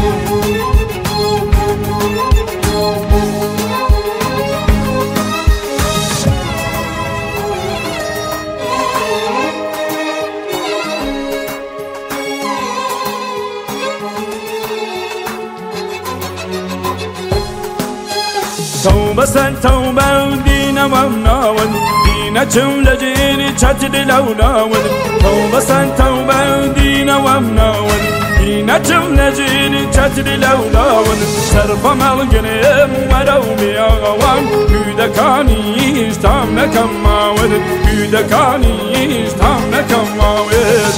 توبة سن توبة ودينا ومناول دينا جملة جيني تشتري لوناول توبة سن توبة ودينا ومناول دينا جملة جيني تشتري لوناول سرف مالقنيم ورومي أغوان يدكاني اشتام نكماول يدكاني اشتام نكماول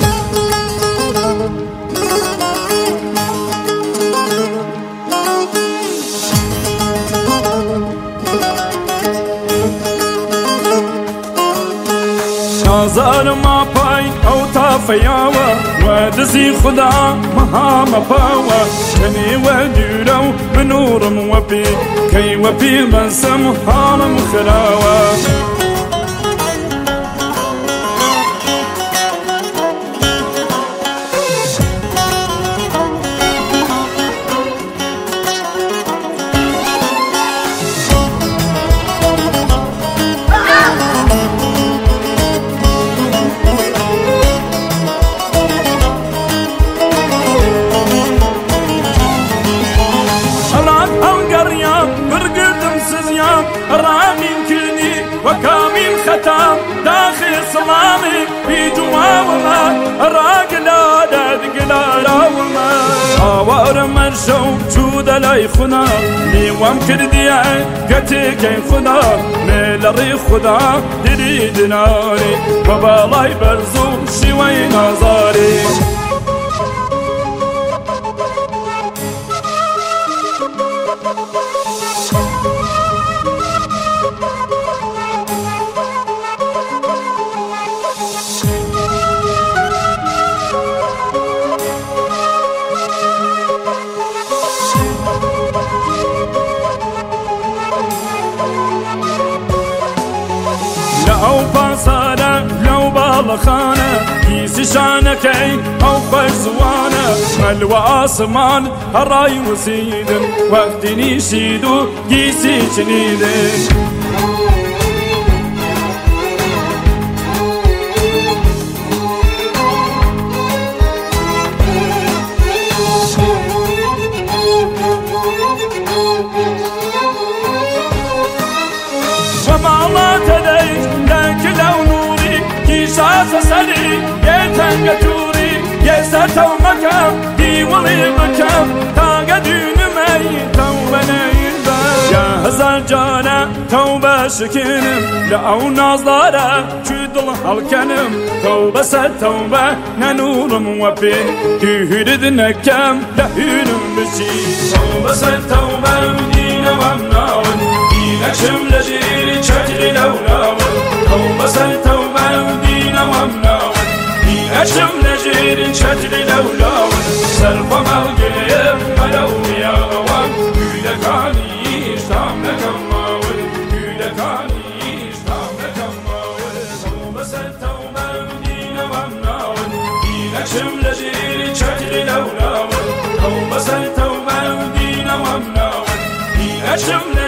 نظر ما باي او تافياوا ودزي خدا مها مباوا كني وديرو بنور موبي كي وبي منسم حالم خراوا وكامل ختام داخل صمامي بجواوما راقلا دقلا وما اوار مرشو جود لاي خنا لي وام كرديا قتي كي خنا ميل ري خدا دريد ناري وبالاي برزو شوي نظاري لو بصارة لو بالخانة كيس شانكي أو فرزوانة ملوى أسمان هراي وسيدن وقتني شيدو كيسي شنيدن وما الله تديش لك لو نوري كيشاس سري يتنقتوري يستو مكام دي ولي مكام تاقدين مي توبنا يربا يا هزار جانا توبة شكنم لأو نازلارا كدل هالكنم توبة ست توبة ننور موبين تهرد نكام لهينم بشي توبة ست توبة ودينا ومناون دينا شمل جيري تشجري لولاون توبة ست توبة ودينا ومناون دينا شمل جيري تشجري لولاون سرف مالقيم ملومي أغوان يدكاني اشتام نكماون يدكاني اشتام نكماون توبة ست توبة ودينا ومناون دينا شمل جيري تشجري لولاون توبة ست توبة ودينا ومناون دينا شمل